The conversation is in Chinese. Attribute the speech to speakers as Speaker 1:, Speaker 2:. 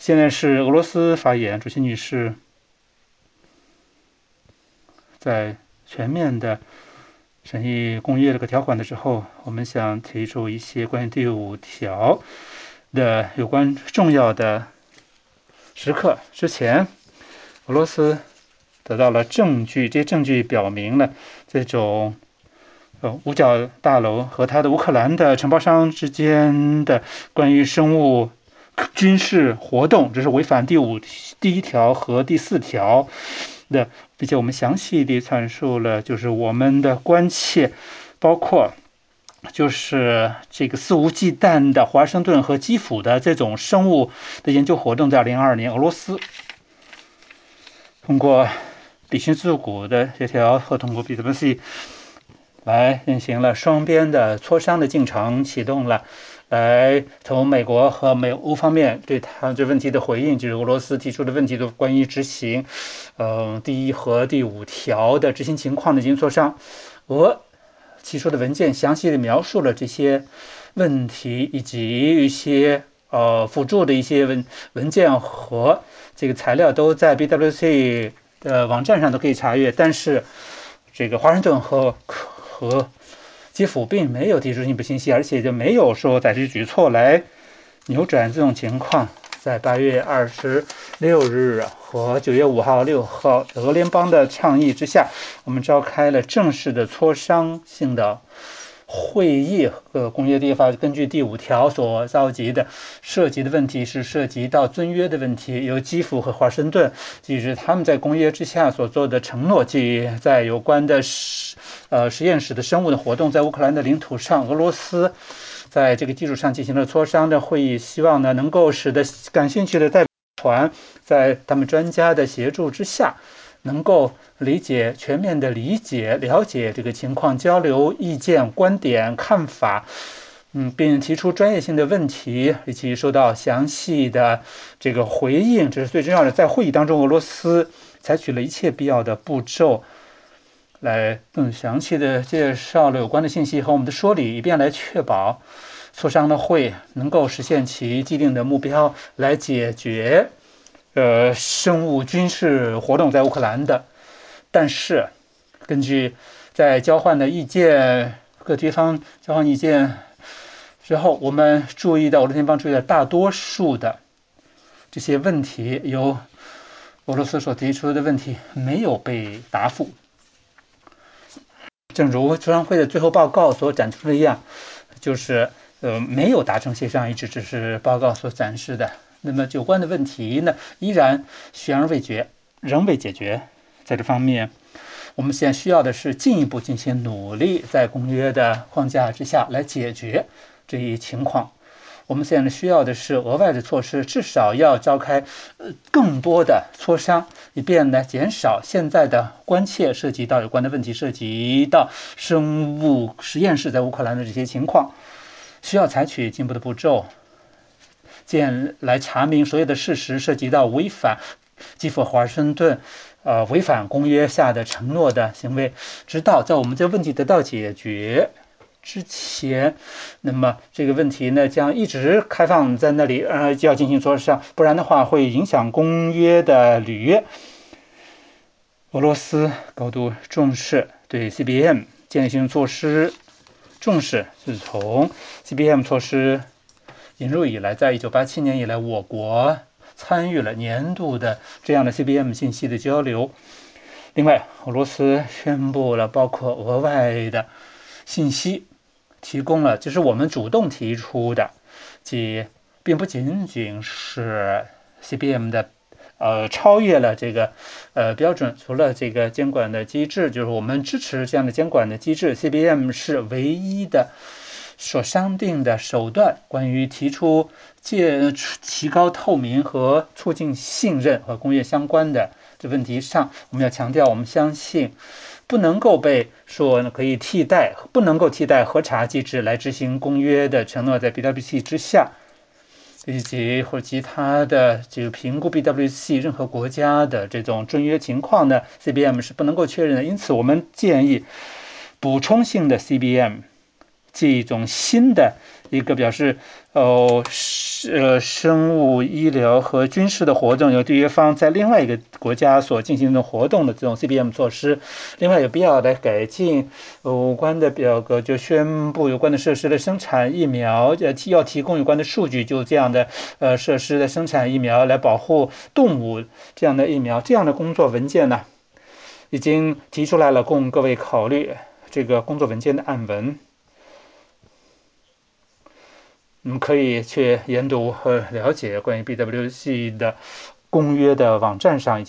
Speaker 1: 现在是俄罗斯发言，主席女士，在全面的审议公约这个条款的时候，我们想提出一些关于第5条的有关重要的时刻。之前，俄罗斯得到了证据，这些证据表明了这种五角大楼和它的乌克兰的承包商之间的关于生物军事活动，这是违反第1条和第4条的，并且我们详细地阐述了就是我们的关切，包括就是这个肆无忌惮的华盛顿和基辅的这种生物的研究活动。在2022年，俄罗斯通过比逊自古的协调和通过 BWC 来进行了双边的磋商的进程，启动了来从美国和美欧方面对他这问题的回应，就是俄罗斯提出的问题的关于执行第1和第5条的执行情况的进行磋商。俄提出的文件详细的描述了这些问题，以及一些辅助的一些文件和这个材料都在 BWC 的网站上都可以查阅。但是这个华盛顿和基辅并没有提出进一步信息，而且就没有说采取举措来扭转这种情况。在8月26日和9月5号、6号俄联邦的倡议之下，我们召开了正式的磋商性的会议。公约立法根据第5条所召集的涉及的问题是涉及到遵约的问题，由基辅和华盛顿基于他们在公约之下所做的承诺，即在有关的实验室的生物的活动在乌克兰的领土上，俄罗斯在这个基础上进行了磋商的会议，希望呢能够使得感兴趣的代表团在他们专家的协助之下，能够全面的理解、了解这个情况，交流意见、观点、看法，并提出专业性的问题，以及收到详细的这个回应。这是最重要的。在会议当中，俄罗斯采取了一切必要的步骤，来更详细的介绍了有关的信息和我们的说理，以便来确保磋商的会能够实现其既定的目标，来解决生物军事活动在乌克兰的。但是根据在交换的意见，各地方交换意见之后，我们注意到俄罗斯方注意到大多数的这些问题，由俄罗斯所提出的问题没有被答复。正如磋商会的最后报告所展出的一样，就是没有达成协商一致，这是报告所展示的。那么有关的问题呢，依然悬而未决，仍未解决。在这方面，我们现在需要的是进一步进行努力，在公约的框架之下来解决这一情况。我们现在需要的是额外的措施，至少要召开更多的磋商，以便呢减少现在的关切，涉及到有关的问题，涉及到生物实验室在乌克兰的这些情况，需要采取进一步的步骤，来查明所有的事实，涉及到违反基辅华盛顿违反公约下的承诺的行为，直到在我们这个问题得到解决之前，那么这个问题呢将一直开放在那里，就要进行磋商，不然的话会影响公约的履约。俄罗斯高度重视对 CBM 建立性措施重视，自从 CBM 措施引入以来，在1987年以来，我国参与了年度的这样的 CBM 信息的交流。另外，俄罗斯宣布了包括额外的信息，提供了就是我们主动提出的，即并不仅仅是 CBM 的超越了这个标准，除了这个监管的机制，就是我们支持这样的监管的机制， CBM 是唯一的所商定的手段，关于提出提高透明和促进信任和工业相关的这问题上，我们要强调，我们相信不能够被说可以替代，不能够替代核查机制来执行公约的承诺，在 BWC 之下，以及或其他的这个评估 BWC 任何国家的这种遵约情况呢 ，CBM 是不能够确认的。因此，我们建议补充性的 CBM 这种新的一个表示生物医疗和军事的活动由缔约方在另外一个国家所进行的活动的这种 CBM 措施。另外有必要来改进有关的表格，就宣布有关的设施的生产疫苗，要提供有关的数据，就这样的设施的生产疫苗来保护动物这样的疫苗，这样的工作文件呢已经提出来了，供各位考虑。这个工作文件的案文，你们可以去研读和了解关于 BWC 的公约的网站上已经